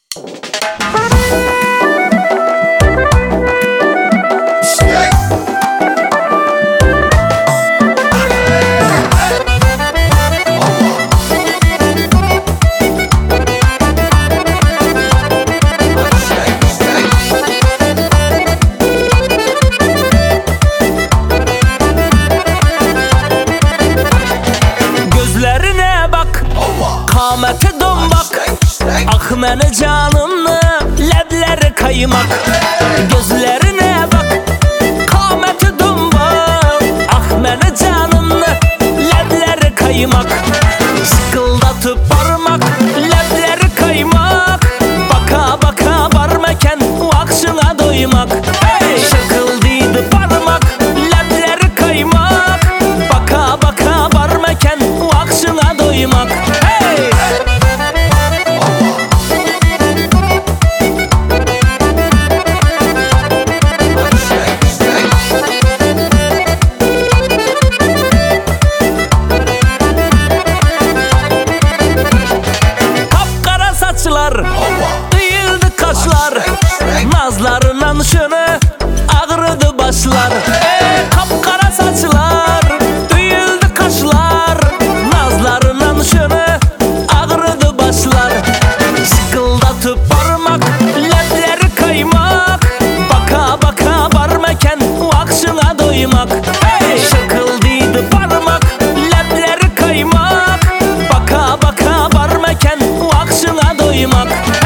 Gözlerine bak, kamete don bak. Ah mene canımlı, ləbləri kaymak. Gözlerine bak, kamete don bak. Ah mene canımlı, ləbləri kaymak. Sıkıldatıp parmak, ləbləri kaymak. Baka baka barmeken, vaxşına doymak. Şıkıldıydı parmak, ləbləri kaymak. Baka baka barmeken, vaxşına doymak. Kapkara saçlar, değildi kaşlar. Nazlarından şunu ağrıdı başlar. Kapkara saçlar, değildi kaşlar. Nazlarından şunu ağrıdı başlar. Sıkıldatıp parmak, ləbləri kaymak. Baka baka barmeken, vaxşına doymak. Şıkıldıydı parmak, ləbləri kaymak. Baka baka barmeken, vaxşına doymak.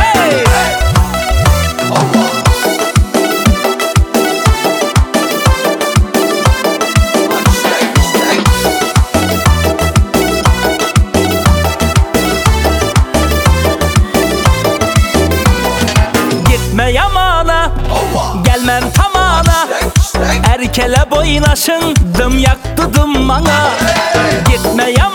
Gitme yamana, gelmem tamana. Erkele boynaşın, dım yaktı dım bana. Gitme yamana,